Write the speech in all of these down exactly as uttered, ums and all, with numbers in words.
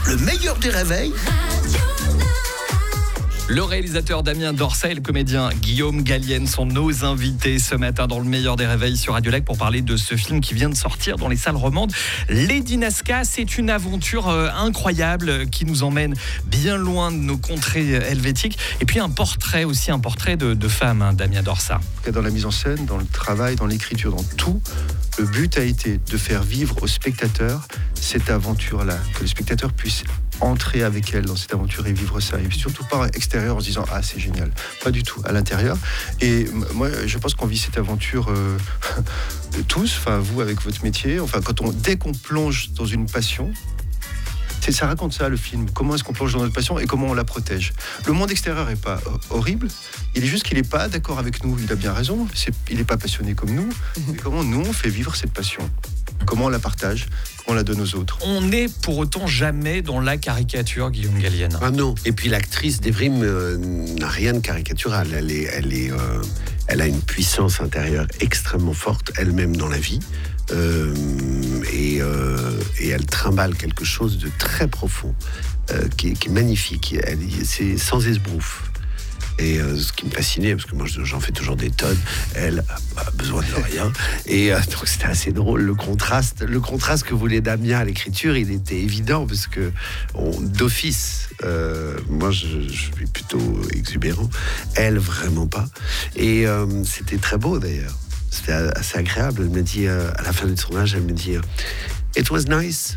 Le meilleur des réveils. Le réalisateur Damien Dorset et le comédien Guillaume Gallienne sont nos invités ce matin dans le meilleur des réveils sur Radio Lac pour parler de ce film qui vient de sortir dans les salles romandes. Lady Nazca, c'est une aventure euh, incroyable qui nous emmène bien loin de nos contrées helvétiques. Et puis un portrait aussi, un portrait de, de femme, hein, Damien Dorset. Dans la mise en scène, dans le travail, dans l'écriture, dans tout, le but a été de faire vivre au spectateur cette aventure-là, que le spectateur puisse entrer avec elle dans cette aventure et vivre ça, et surtout pas extérieur en se disant ah c'est génial, pas du tout, à l'intérieur. Et moi je pense qu'on vit cette aventure euh, tous, enfin vous avec votre métier, enfin quand on dès qu'on plonge dans une passion. C'est, ça raconte ça le film, comment est-ce qu'on plonge dans notre passion et comment on la protège. Le monde extérieur n'est pas horrible, il est juste qu'il n'est pas d'accord avec nous, il a bien raison, c'est, il n'est pas passionné comme nous, mais comment nous on fait vivre cette passion, comment on la partage, comment on la donne aux autres. On n'est pour autant jamais dans la caricature, Guillaume Gallienne. Ah non, et puis l'actrice d'Evrim euh, n'a rien de caricatural, elle, est, elle, est, euh, elle a une puissance intérieure extrêmement forte, elle-même dans la vie. Euh, et, euh, et elle trimballe quelque chose de très profond, euh, qui, est, qui est magnifique. Elle, c'est sans esbrouf. Et euh, ce qui me fascinait, parce que moi j'en fais toujours des tonnes, elle a besoin de rien. Et euh, donc c'était assez drôle le contraste, le contraste que voulait Damien à l'écriture, il était évident parce que on, d'office, euh, moi je, je suis plutôt exubérant, elle vraiment pas. Et euh, c'était très beau d'ailleurs. C'était assez agréable. Elle me dit, euh, à la fin du tournage, elle me dit, « It was nice.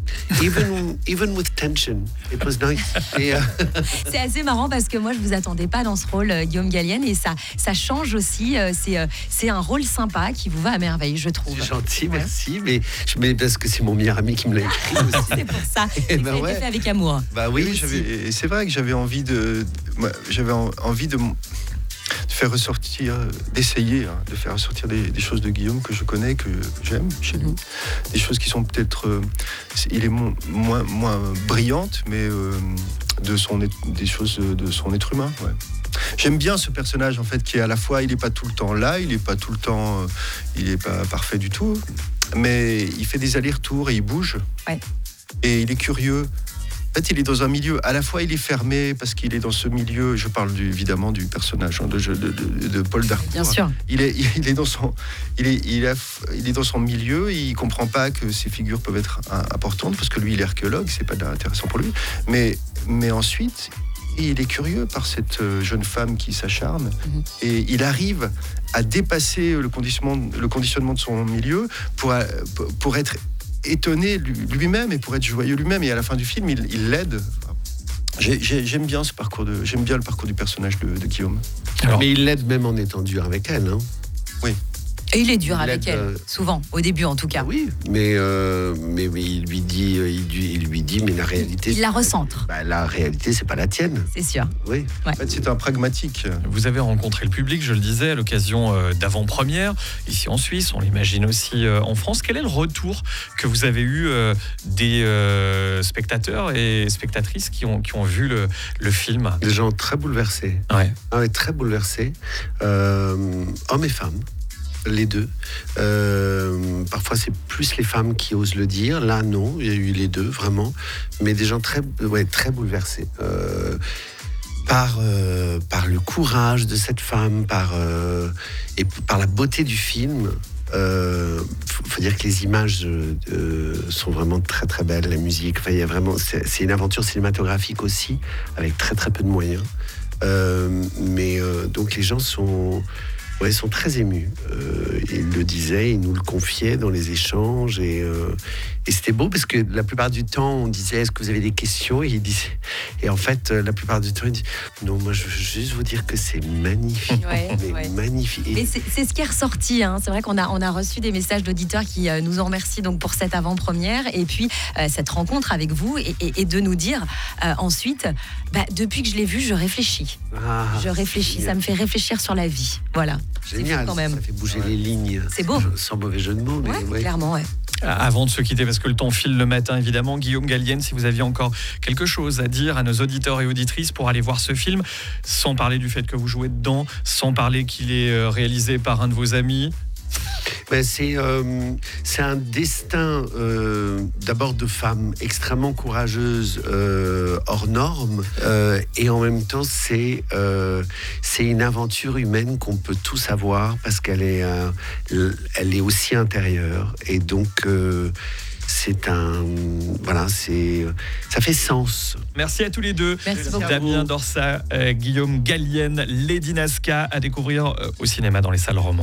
Even, even with tension, it was nice. » Et, euh... C'est assez marrant parce que moi, je ne vous attendais pas dans ce rôle, euh, Guillaume Gallienne, et ça, ça change aussi. Euh, c'est, euh, c'est un rôle sympa qui vous va à merveille, je trouve. C'est gentil, ouais. Merci. Mais, mais parce que c'est mon meilleur ami qui me l'a écrit aussi. C'est pour ça. Et ben ça ouais. a été fait avec amour. Bah oui, oui j'avais, et c'est vrai que j'avais envie de... Moi, j'avais envie de... de faire ressortir, d'essayer hein, de faire ressortir des, des choses de Guillaume que je connais, que j'aime chez lui. Mm-hmm. Des choses qui sont peut-être... Euh, il est mo- moins, moins brillantes, mais euh, de son, des choses de son être humain. Ouais. J'aime bien ce personnage, en fait, qui est à la fois... Il n'est pas tout le temps là, il n'est pas tout le temps... Euh, il n'est pas parfait du tout, mais il fait des allers-retours et il bouge. Ouais. Et il est curieux. En fait, il est dans un milieu, à la fois il est fermé parce qu'il est dans ce milieu, je parle du, évidemment du personnage hein, de, de, de, de Paul Darcourt. Bien sûr. Il est, il est, dans, son, il est, il a, il est dans son milieu, il ne comprend pas que ces figures peuvent être importantes parce que lui il est archéologue, c'est pas intéressant pour lui. Mais, mais ensuite, il est curieux par cette jeune femme qui s'acharne mm-hmm. et il arrive à dépasser le conditionnement, le conditionnement de son milieu pour, pour être étonné lui-même et pour être joyeux lui-même, et à la fin du film il, il l'aide. J'ai, j'ai, j'aime bien ce parcours de, j'aime bien le parcours du personnage de, de Guillaume. Alors, mais il l'aide même en étant dur avec elle, hein. Oui. Et il est dur il avec elle, euh... souvent, au début en tout cas. Oui, mais, euh, mais, mais il lui dit, il lui, il lui dit, mais la réalité... Il la recentre. Bah, la réalité, c'est pas la tienne. C'est sûr. Oui. Ouais. En fait, c'est un pragmatique. Vous avez rencontré le public, je le disais, à l'occasion euh, d'avant-première, ici en Suisse, on l'imagine aussi euh, en France. Quel est le retour que vous avez eu euh, des euh, spectateurs et spectatrices qui ont, qui ont vu le, le film ? Des gens très bouleversés. Ouais. Ah ouais, très bouleversés. Euh, hommes et femmes. Les deux. Euh, parfois, c'est plus les femmes qui osent le dire. Là, non, il y a eu les deux, vraiment. Mais des gens très, ouais, très bouleversés. Euh, par, euh, par le courage de cette femme, par, euh, et par la beauté du film. Il euh, faut, faut dire que les images euh, sont vraiment très, très belles. La musique, enfin, il y a vraiment, c'est, c'est une aventure cinématographique aussi, avec très, très peu de moyens. Euh, mais euh, donc, les gens sont... Ouais, ils sont très émus. Euh, ils le disaient, ils nous le confiaient dans les échanges. Et, euh, et c'était beau parce que la plupart du temps, on disait « Est-ce que vous avez des questions ?» Et ils disaient... Et en fait, la plupart du temps, ils disent « Non, moi, je veux juste vous dire que c'est magnifique. Ouais, » Mais ouais. magnifique. Mais c'est, c'est ce qui est ressorti. Hein. C'est vrai qu'on a, on a reçu des messages d'auditeurs qui euh, nous en remercient donc, pour cette avant-première. Et puis, euh, cette rencontre avec vous. Et, et, et de nous dire euh, ensuite, bah, depuis que je l'ai vu, je réfléchis. Ah, je réfléchis. Ça me fait réfléchir sur la vie. Voilà. Génial, quand même. Ça fait bouger ouais. les lignes. C'est beau. Sans mauvais jeu de mots. Mais ouais, ouais. clairement, ouais. Avant de se quitter, parce que le temps file le matin, évidemment, Guillaume Gallienne, si vous aviez encore quelque chose à dire à nos auditeurs et auditrices pour aller voir ce film, sans parler du fait que vous jouez dedans, sans parler qu'il est réalisé par un de vos amis. Ben, c'est, euh, c'est un destin euh, d'abord de femmes extrêmement courageuses, euh, hors normes, euh, et en même temps c'est, euh, c'est une aventure humaine qu'on peut tous avoir parce qu'elle est, euh, elle est aussi intérieure, et donc euh, c'est un, voilà, c'est, ça fait sens. Merci à tous les deux. Merci beaucoup. Damien Dorsa, euh, Guillaume Gallienne, Lady Nazca, à découvrir euh, au cinéma dans les salles romandes.